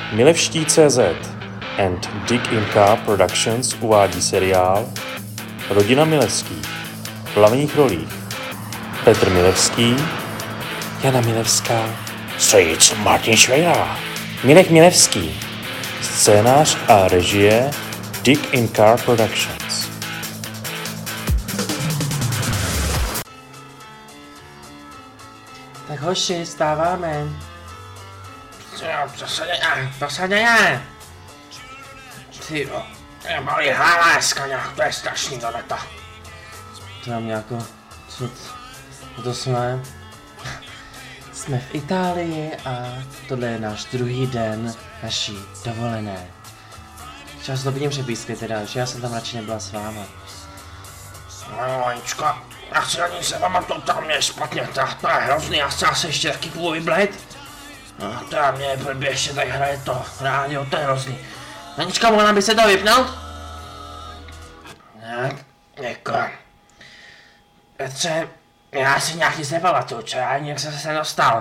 Milevští.cz and Dig in Car Productions uvádí seriál Rodina Milevských. V hlavních rolích Petr Milevský, Jana Milevská, strýc Martin Švejla, Mirek Milevský, scénář a režie Dig in Car Productions. Tak hoši, stáváme. To se děje. Ty jo, je malý hlava dneska nějak, to je strašný tohleta. To nám nějako, co to jsme? Jsme v Itálii a tohle je náš druhý den naší dovolené. Já si to vidím přepísky teda, že já jsem tam radši nebyla s váma. No, Aničko, já si ani se pamatuju, tam mě je špatně, to je hrozný, já se ještě taky půjdu vyblet. No, to mě je blbě, ještě tady hraje to rádio, to je hrozný. Anička, mohla by se to vypnout? Tak, děkuji. Petře, já si nějak nic nepamatuju, čo, já nějak jsem se nedostal.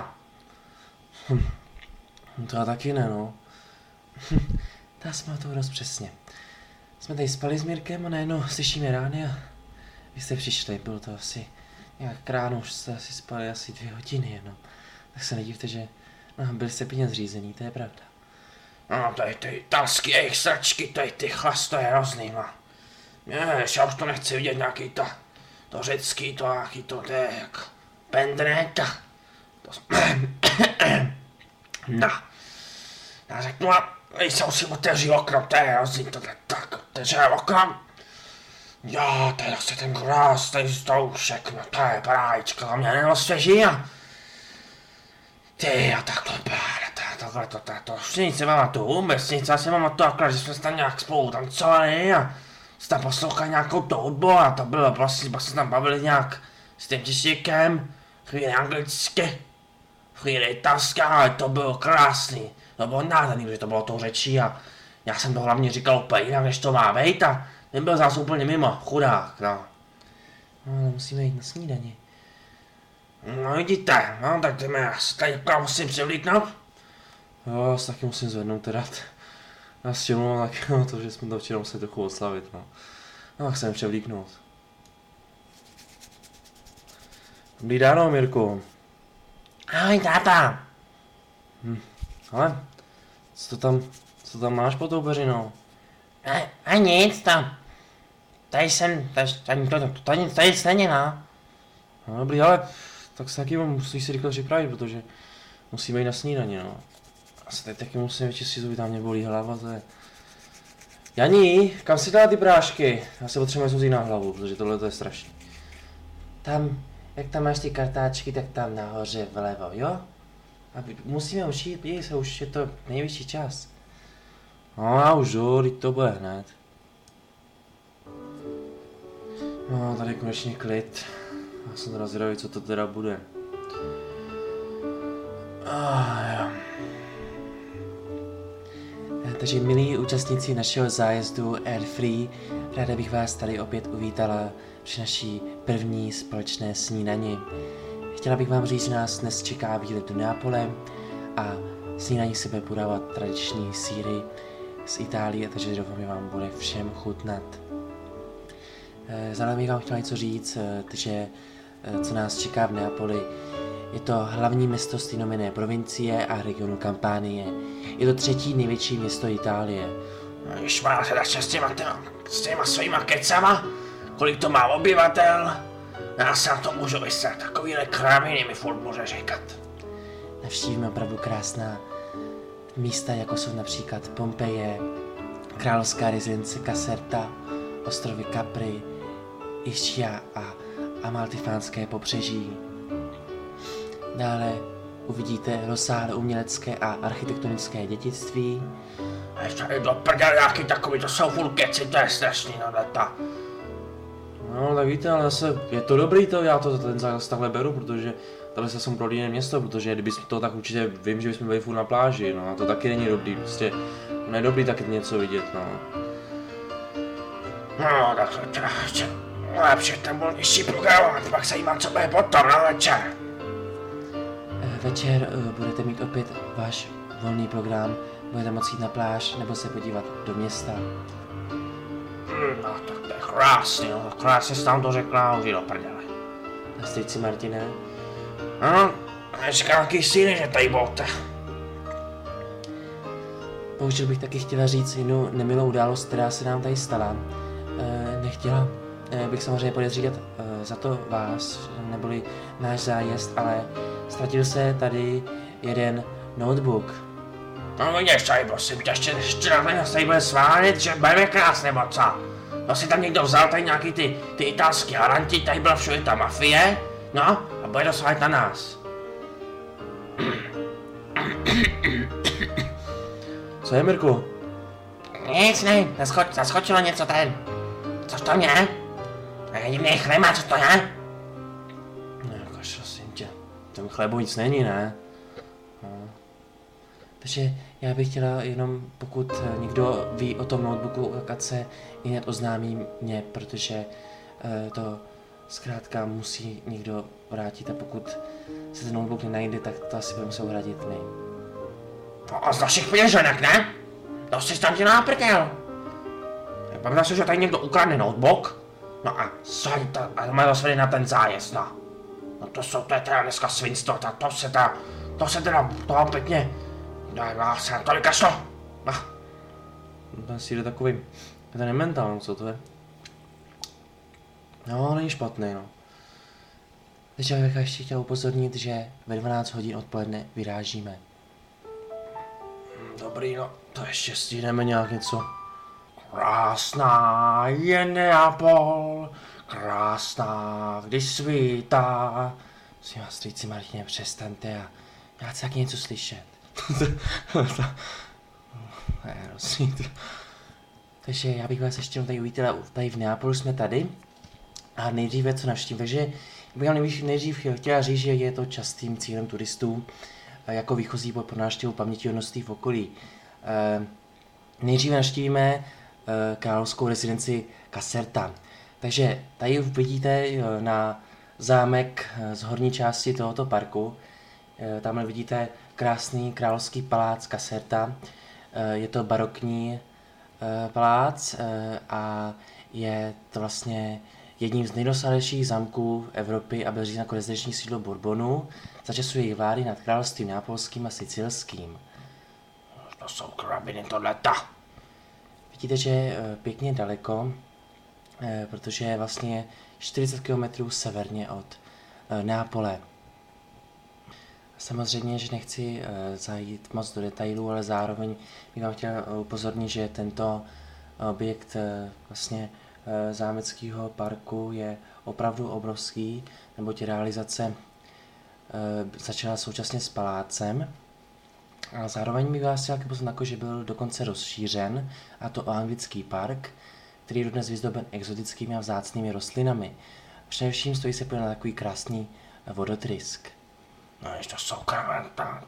To já taky ne, no. Já si pamatuju dost přesně. Jsme tady spali s Mirkem a najednou slyšíme rány a vy jste přišli, bylo to asi nějak ráno, už jste asi spali asi 2 hodiny jenom. Tak se nedívte, že byli jste pěkně zřízený, to je pravda. No, to je ty italský jejich sračky, to je ty chlas, to je hrozný, no. Jež, já už to nechci vidět nějaký to řecký, to nějaký to je jak pendreka. No. Já řeknu a se musím otevřít okno, to je hrozný, tohle tak, otevřeme okno. Jo, to je zase ten krásný stoušek, no to je paráčka, a mě neosvěží a... Ty a takhle pára, to už nic nepamatuju, vůbec nic, já si pamatuju akorát, že jsme se tam nějak spolu tancovali a se tam poslouchali nějakou to hudbu a to bylo prostě se tam bavili nějak s tím těšíkem, chvíli anglicky, chvíli italsky, ale to bylo krásný, to bylo nádherný, že to bylo tou řečí a já jsem to hlavně říkal úplně jinak, než to má být a ten byl zase úplně mimo, chudák, no. No, musíme jít na snídani. No vidíte, no tak jdeme, já se tady musím převlíknout. Jo, já se taky musím zvednout teda. Já si mluvám taky na to, že jsme to včera museli trochu oslavit, no. No tak se převlíknout. Dobrý ráno, Mirku. Ahoj, táta. Ale, co tam máš pod tou peřinou? A nic tam. Tady nic není, no. No dobrý, ale tak se taky musíš si rychle připravit, protože musíme jít na snídaně, no. A se tady taky musím vyčistit zuby, tam mě bolí hlava, to je... Janí, kam si dala ty prášky? Já se potřebuji vzít na hlavu, protože tohle to je strašný. Tam, jak tam máš ty kartáčky, tak tam nahoře vlevo, jo? A musíme už jít, podívej se, už je to nejvyšší čas. No já už jdu, teď to bude hned. No, tady konečně klid. Já jsem teda zvědavý, co to teda bude. Jo. Takže milí účastníci našeho zájezdu Air Free, ráda bych vás tady opět uvítala při naší první společné snídani. Chtěla bych vám říct, že nás dnes čeká výlet do Neapole a snídaní se bude podávat tradiční sýry z Itálie, takže doufám, vám bude všem chutnat. Zároveň bych vám chtěla něco říct, že co nás čeká v Neapoli. Je to hlavní město stejnojmenné provincie a regionu Kampánie. Je to 3. největší město Itálie. Když má teda s těma svýma kecama, kolik to má obyvatel, já se na to můžu vysrat, takovýhle kráviny mi furt může říkat. Navštívíme opravdu krásná místa, jako jsou například Pompeje, královská rezidence Caserta, ostrovy Capri, Ischia a Amalfitánské pobřeží. Dále uvidíte rozsáhlé umělecké a architektonické dědictví. A ještě tady do prdele nějaký takový, to jsou furt keci, to je strašný, No tak víte, ale zase je to dobrý to, já to ten zákaz takhle beru, protože tady se jsem pro jiné město, protože kdyby to tak určitě vím, že bychom byli furt na pláži, no a to taky není dobrý, prostě ne dobrý taky něco vidět, no. No tak to lepší ten byl nižší program, pak se jímám, co bude potom na večer. Večer budete mít opět váš volný program, Budete moct jít na pláž nebo se podívat do města. No tak to je krásný, no krásně jsi tam to řekla, už jdi do prdele. A strýci Martine? No, říkám nějaký síly, že tady bolte. Bohužel bych taky chtěla říct jednu nemilou událost, která se nám tady stala. Nechtěla bych samozřejmě podezřívat za to vás, neboli náš zájezd, ale ztratil se tady jeden notebook. No vidíš tady, prosím tě, ještě na ten tady bude sválit, že budeme krásné, nebo co? No si tam někdo vzal tady nějaký ty italský haranti, tady byla všude ta mafie, no a bude to sválit na nás. Co je, Mirku? Nic, ne, zaskočilo něco ten. Což to je? Divný chleba, co to je? No, prosím tě, v tom chlebu nic není, ne? No. Takže já bych chtěla jenom, pokud někdo ví o tom notebooku, tak ať se hned oznámí mě, protože to zkrátka musí někdo vrátit a pokud se ten notebook nenajde, tak to asi budeme muset uhradit my. No a z našich peněženek, ne? To jsi tam dělá prdel. Pamatuju si, že tady někdo ukradne notebook, no a má to svedli na ten zájezd, no. No to je teda dneska svinstvo, to se teda toho pěkně, no se na to vykašlo, no. Ten si jde takový, ten je mentál, co to je? No, není špatný, no. Takže já bych ještě chtěl upozornit, že ve 12 hodin odpoledne vyrážíme. Dobrý, no, To ještě stihneme nějak něco. krásná je Neapol, krásná, když svítá. Prosím vás, strýci Martině, přestaňte a já chci taky něco slyšet. Takže já bych vás ještě tady uvítal, tady v Neapolu jsme tady a nejdříve co navštívím, takže bych vám nejdřív chtěla říct, že je to častým cílem turistů jako výchozí bod pro návštěvu pamětihodností v okolí. Nejdříve navštívíme královskou rezidenci Caserta. Takže tady vidíte na zámek z horní části tohoto parku. Tamhle vidíte krásný královský palác Caserta. Je to barokní palác a je to vlastně jedním z nejrozsáhlejších zámků Evropy a byl řízen jako rezidenční sídlo Bourbonů za času jejich vlády nad královstvím neapolským a sicilským. To jsou krabiny tohleta. Vidíte, že je pěkně daleko, protože je vlastně 40 km severně od Neapole. Samozřejmě, že nechci zajít moc do detailů, ale zároveň bych vám chtěl upozornit, že tento objekt vlastně zámeckého parku je opravdu obrovský, neboť realizace začala současně s palácem. A zároveň bych vás chtěl upozornit, že byl dokonce rozšířen, a to o anglický park, který je dodnes vyzdoben exotickými a vzácnými rostlinami. Především stojí se na takový krásný vodotrysk. No ještě to jsou krabata.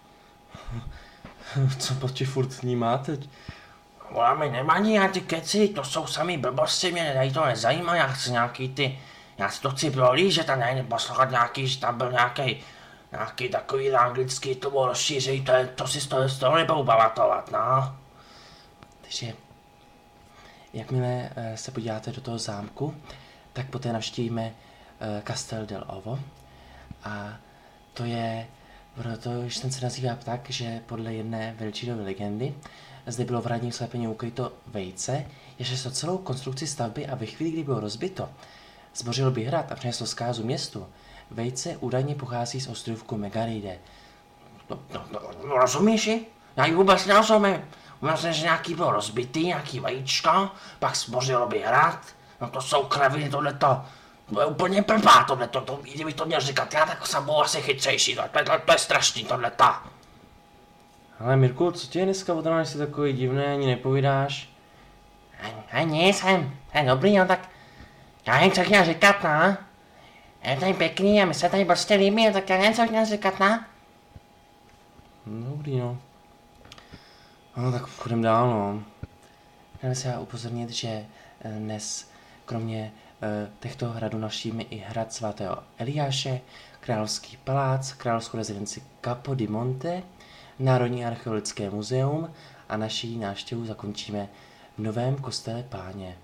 Co počti furt máte? Volá mi nemaní a ty keci, to jsou samý blbosti, mě tady to nezajímá, já chci já si to chci prohlížet a ne poslouchat nějaký, že tam byl nějaký takový anglický, to bylo rozšíření, to si z toho nebudu pamatovat, no. Takže, jakmile se podíváte do toho zámku, tak poté navštívíme Castel del Ovo a to je, protože ten se nazývá tak, že podle jedné Velčídovy legendy zde bylo v hradním slepení ukryto vejce, jež se celou konstrukci stavby a ve chvíli, kdy bylo rozbito, zbořil by hrad a přinesl zkázu městu. Vejce údajně pochází z ostrůvku Megaride. No rozumíš ji? Já ji vůbec nerozumím. Myslím, že nějaký byl rozbitý, nějaký vajíčka, pak zbořilo by hrad. No to jsou kraviny, tohleto. To je úplně blbá tohleto, kdyby to měl říkat, já tak jsem byl asi chytřejší, to je strašný tohleto. Ale Mirku, co ti je dneska od rána, jsi takový divný, ani nepovídáš? Nic, jsem dobrý, no tak já jen co chtěl říkat, no. Je tady pěkný a mi se tady prostě líbí, tak já jen co chtěl říkat, no. Dobrý, no. No tak půjdem dál, no. Chtěl se já upozornit, že dnes kromě těchto hradů navštívíme i hrad svatého Eliáše, královský palác, královskou rezidenci Capo di Monte, Národní archeologické muzeum a naší návštěvu zakončíme v novém kostele Páně.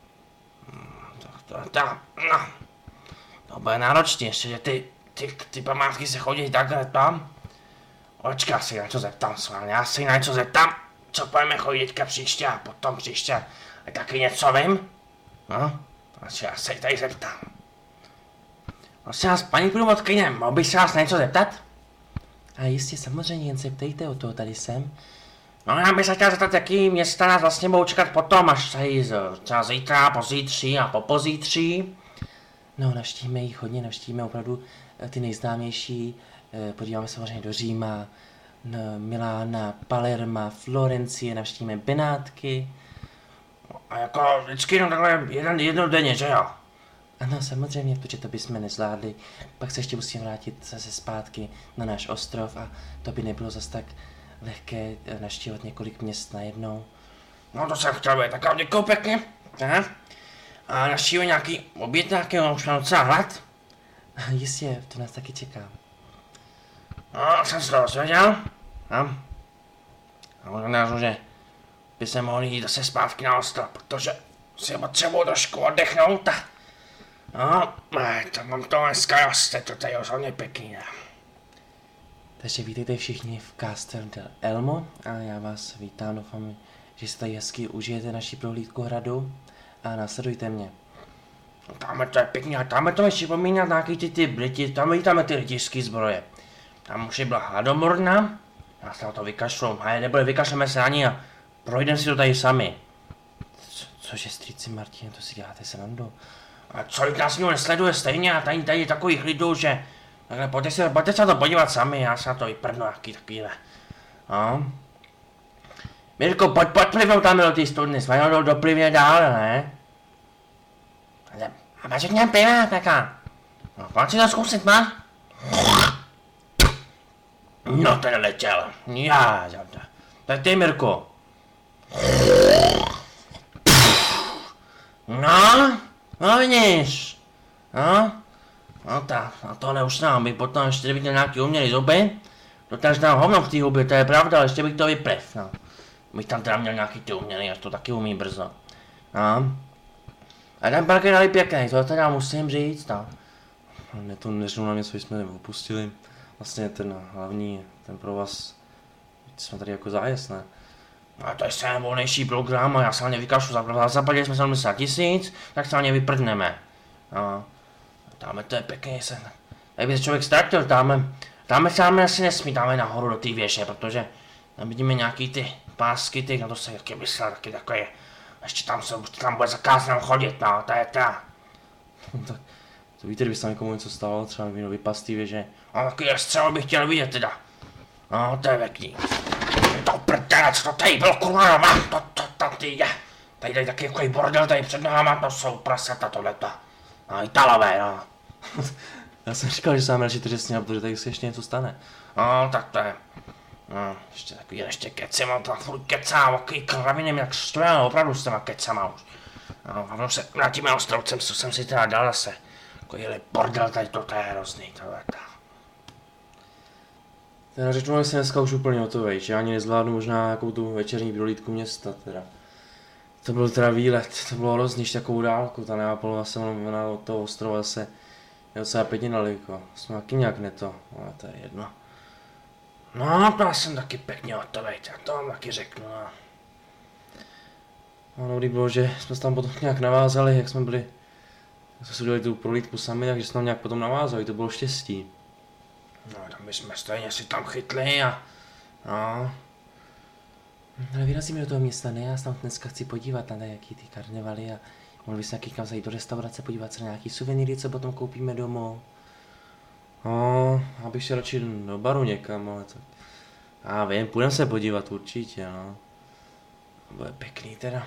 To bude náročný, ještě, že ty památky se chodí takhle tam. Očka, si na něco zeptám s vámi, já si na něco zeptám, co budeme chodit teďka příště a potom příště. A taky něco vím? No, takže já se tady zeptám. Prosím vás, paní průvodkyně, mohl bych se vás na něco zeptat? A jistě, samozřejmě, jen se ptejte, o toho tady jsem. No, já bych se chtěl zeptat, jaký města nás vlastně budou čekat potom, až tady třeba zítra, pozítří a popozítří. No, navštívíme jich hodně, navštívíme opravdu ty nejznámější. Podíváme se samozřejmě do Říma, Milána, Palerma, Florencie, navštívíme Benátky. A jako vždycky jenom takhle jednou denně, že jo? Ano, samozřejmě, protože to bychom nezvládli. Pak se ještě musíme vrátit zase zpátky na náš ostrov a to by nebylo zas tak lehké navštívit několik měst najednou. No to jsem chtěl být, tak vám děkuju pěkně. Aha. A navštívíme nějaký oběd nějakého, už mám docela hlad. Jistě, to nás taky čeká. No, jsem se to dozvěděl. A možná, že by se mohli jít zase zpátky na ostrov, protože si potřebuji trošku oddechnout a no, to mám to dneska dost, to tady je hodně pěkný, ne? Takže vítejte všichni v Castel del Elmo a já vás vítám, doufám, že si tady hezky užijete naši prohlídku hradu a následujte mě. Tamhle to je pěkný a tamhle to mi připomíná nějaký ty Briti, tam vidíte ty rytířský zbroje. Tam už je byla hladomorna, já se na to vykašlu, a nebude, vykašleme se na ní a projdeme si to tady sami. Cože, strýci Martin, to si děláte srandu? A člověk nás nikdo nesleduje stejně a tady je takových lidů, že takhle pojďte se na to podívat sami, já se na to vyprdnu jaký takovýhle. No. Mirko, pojď plivnout tam do té studny, jsme doplivně dál, ne? A máš nějak piva, peka? No, pojď si to zkusit, má? No, ten letěl. Já, tak ty, Mirko. No vidíš. No tak, a tohle už nám bych potom ještě viděl nějaký umělý zuby. Dotáž nám hovno v té huby, to je pravda, ale ještě bych to vyplev, no. Bych tam teda měl nějaký ty umělý, až to taky umí brzo. No. A ten park je dali pěkný, to teda musím říct, no. Mě to neřeknou na něco, jsme opustili. Vlastně ten hlavní, ten provaz, jsme tady jako zájezd, ne? A to je sem volnější program a já se na ně vykašlu, zapadili jsme 70 000, tak se na ně vyprdneme. No. Dáme to je pěkný sen. Tady by se člověk ztratil, dáme se asi nesmí, dáme nahoru do té věže, protože tam vidíme nějaký ty pásky, ty, na to se taky myslel, taky takový. Ještě tam bude zakázáno chodit, no, to je ta. Tak to víte, kdyby se tam někomu něco stalo, třeba by vypast té věže. No, takový střel bych chtěl vidět teda. No, to je pěkný. To prdele, co to tady bylo, kurva, to ty je. Tady taky takový bordel tady před náma, to jsou prasata tohleto. No, Italové, no. Já jsem říkal, že sám radši to řesně, protože tady se ještě něco stane. No, tak to je. No, ještě keci, mám tam furt kecám, okej, kraviny, jak stojil, opravdu s těma kecama už. No, a se vrátíme na ostrovcem, co jsem si teda dal zase. Takovýhle bordel tady, to je hrozný, tohleto. Teda řeknu, že jsem dneska už úplně hotovej, že ani nezvládnu možná nějakou tu večerní prohlídku města teda. To byl teda výlet, to bylo hrozný, takovou dálku, ta Neapolova se mluvila od toho ostrova zase je docela pěkně daleko, jsme taky nějak neto, ale to je jedno. No, to já jsem taky pěkně hotovej, já to vám taky řeknu, no. No, dobrý bylo, že jsme se tam potom nějak navázali, jak jsme si udělali tu prohlídku sami, takže jsme tam nějak potom navázali, to bylo štěstí. No, tam bychom stejně si tam chytli a no. Ale vyrazíme do toho města, ne? Já se tam dneska chci podívat na jaký ty karnevaly a mohli bychom někam zajít do restaurace, podívat se na nějaký suvenýry, co potom koupíme domů. No, abych šel radši do baru někam, ale tak. A vím, půjdeme se podívat určitě, no. To bude pěkný teda.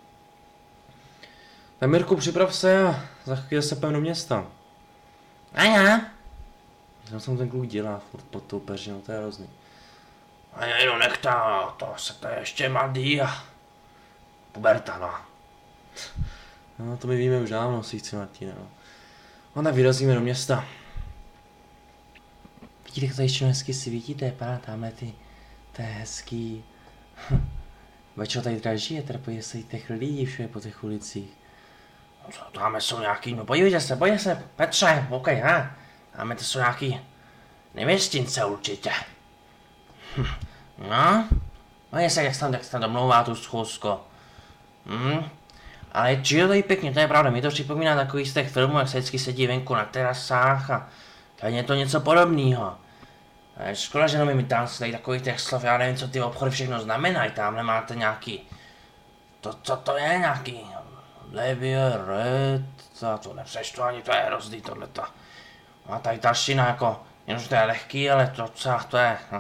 Tak Mirku, připrav se a za chvíli se půjdeme do města. A já? Co tam ten kluk dělá furt pod tou peřinou, to je hrozný. A jenom nechtá, to je ještě mladý a puberta, no. No, to my víme už dávno, si Martine, no. No tak vyrazíme do města. Vidíte, jak to ještě hezky svítí, to je pana tamhle ty To je hezký. Bačo, tady teda žije, teda podívej se těch lidí všude po těch ulicích. No, tamhle jsou nějaký, no podívejte se, Petře, OK, ha? Tamhle to jsou nějaký nevěstince určitě. No, podívej se, jak se tam domlouvá tu schůzku. Ale žije tady pěkně, to je pravda, mi to připomíná takový z těch filmů, jak se vždycky sedí venku na terasách a tady je to něco podobného. Škoda, že nevím, tam tady takových těch slov, já nevím, co ty obchody všechno znamenají, tam nemáte nějaký, co to je nějaký, levie, red, to nepřečtu ani, to je hrozný tohleto. A tady ta šina jako, jenomže to je lehký, ale to je, no.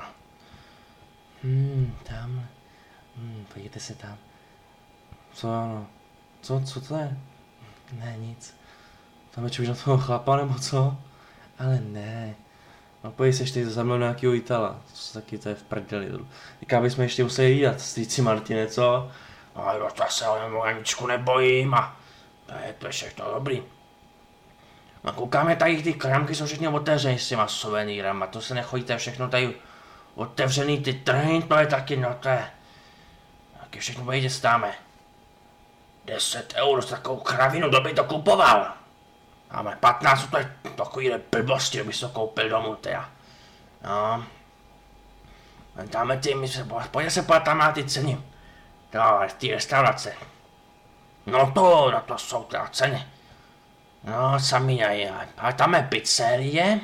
Tamhle, podívejte se tam. Co ano, co to je? Ne, nic. Tam je člověk na toho chlapa nebo co? Ale ne. No pojď seš tady za mnou nějakýho Itala, to je v prdeli. Říká, bychom ještě museli jídat, strýci Martine, co? No jo, to se o Aničku nebojím a to je všechno dobrý. No koukáme tady, ty kramky jsou všechny otevřený s těma suvenýrama, to se nechodíte všechno tady otevřený, ty trhy, to je taky, no to je. Taky všechno budete stáme. 10 eur za takovou kravinu, kdo by to kupoval? Máme 15, to je takovýhle blbosti, kdyby to koupil domů, teda. No. Dáme ty, pojďte se podívat tam na ty ceny. Ty restaurace. No to jsou teda ceny. No, sami nejí. A tam je pizzerie.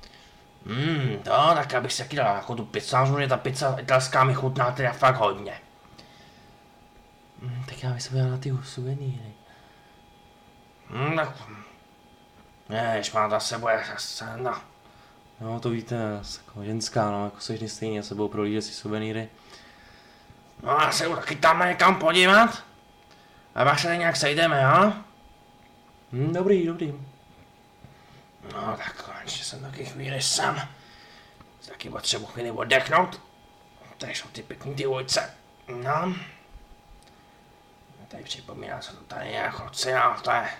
Tak abych se dal jako tu pizzu, samozřejmě ta pizza italská mi chutná teda fakt hodně. Tak já bych se podíval na ty suvenýry. Tak. Jež má za sebou zase, no. No to víte, jako ženská, no, jako seš stejně, já sebou prolížet si suvenýry. No a se taky tam někam podívat? A pak se tady nějak sejdeme, jo? Dobrý. No tak konečně jsem taky chvíli sám. Taky potřebuji chvíli oddechnout. Tady jsou ty pěkný ty ulice. No. Tady připomíná se to tady nějak oceán, to je.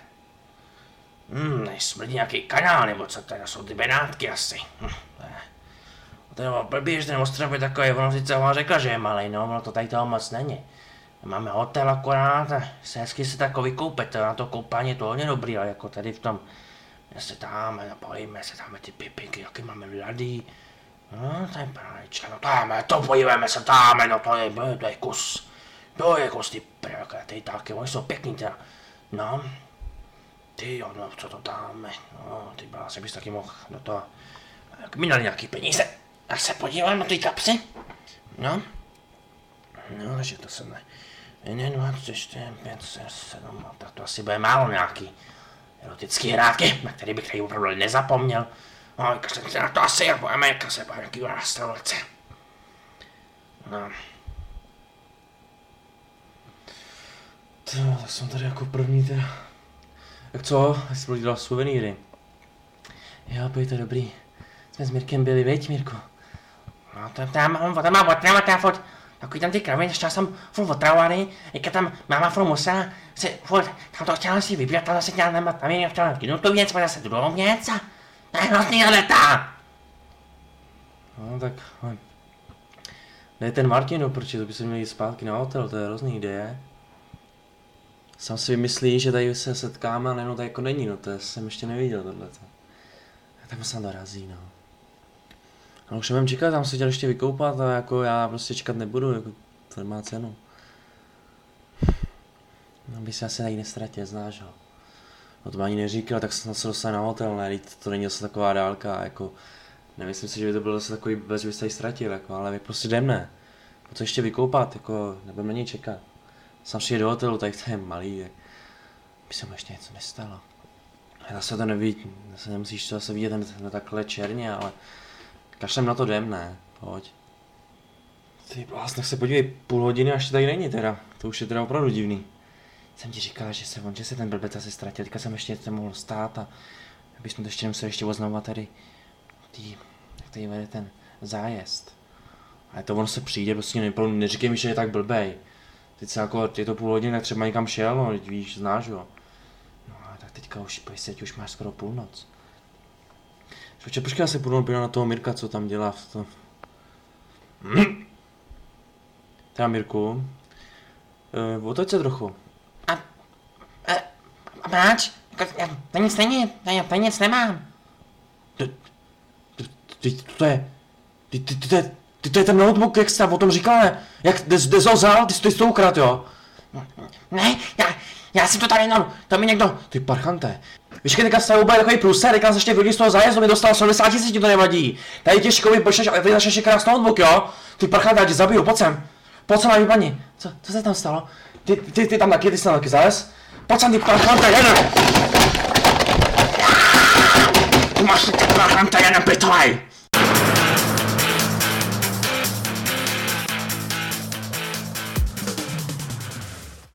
Smrdí nějaký kanál, nebo co tady jsou ty Benátky asi. To je blbý, že ten ostrov je takový, ono sice ona řekla, že je malej, no, ono to tady toho moc není. Máme hotel akorát a se hezky se tak vykoupet, na to koupání je to hodně dobrý, ale jako tady v tom, se tam, napojíme se tam ty pipinky, jaký máme mladý. No, to je parádička, no tam, to podívejme se tam, no to je kus. To je kus, ty prvé, ty taky, oni jsou pěkný teda. No. Ty jo, no co to dáme, no ty bláze, bys taky mohl do toho, mi dali nějaký peníze, a se podívám na ty kapsy, no, takže to se ne, 1, 2, 3, 4, 5, 6, 7, tak to asi bude málo nějaký erotický hrátky, na který bych tady opravdu nezapomněl, no, kašlem se na to asi a budeme se po nějaký restaurace, no. Tak jsem tady jako první teda. Tak co? Jak jsi dělal suvenýry? Jo, pojďte, dobrý. Jsme s Mirkem byli, veď, Mirko? No, tam mám otravovat, furt, takový tam ty kraviny, ještě jsem furt otravovaný, jak tam máma furt musela si, furt, tam to chtěla si vybrat, tam zase chtěla nemat, tam je chtěla vkynout tu věc, zase druhou věc a to je hrozný leta. No, tak, ne ten Martino, proč to by se měli jít zpátky na hotel, to je hrozný ideje. Sám si vymyslí, že tady se setkáme a nejenom tady jako není, no to jsem ještě neviděl tohleto. Tak se dorazí, no. Ale už nemám čekat, tam se chtěl ještě vykoupat a jako já prostě čekat nebudu, jako to nemá cenu. No by se asi tady nestratil, znáš ho. No to mi ani neříkal, tak jsem se dostal na hotel, ne, to není zase taková dálka, jako nemyslím si, že by to bylo zase takový vůbec, že by se tady ztratil, jako, ale prostě jdeme. Co ještě vykoupat, jako nebudeme na něj čekat. Sam přijde do hotelu, tak to je malý, tak by se mu ještě něco nestalo. A zase to nevidí, zase nemusíš to zase vidět ten takhle černě, ale kašlem na to jdem, ne, pojď. Ty blázn, tak se podívej, půl hodiny a ještě tady není teda, to už je teda opravdu divný. Jsem ti říkal, že se ten blbec asi ztratil, teďka jsem ještě mohl stát a abychom to ještě nemuseli ještě oznamovat tady, jak tady vede ten zájezd. Ale to ono se přijde, prostě neříkej mi, že je tak blbej. Teď se jako, je to půl hodiny, tak třeba někam šel, no, teď víš, znáš jo. No a tak teďka už, už máš skoro půlnoc. Počkej, já se půjdu na toho Mirka, co tam dělá v tom. Teda Mirku, otoč se trochu. A proč? To nic není, to nic nemám. To je ten notebook, jak jsi o tom říkal, ne? Jak jsi ho vzal, ty jsi to ukradl, jo? Ne, já jsem to tady jenom, to mi někdo... Ty parchante. Víš, teďka jsi úplně takový průser, teďka jsi ještě vyhodil z toho zájezdu, mi dostal 70 000, ti to nevadí. Tady tě školy počneš, ale tady začneš krásný notebook, jo? Ty parchante, já tě zabiju, pojď sem. Pojď sem, na paní. Co se tam stalo? Ty tam taky, ty jsi tam taky zález? Pojď sem, ty parchante, jeden! Ty máš ty parchante, jeden pitovej!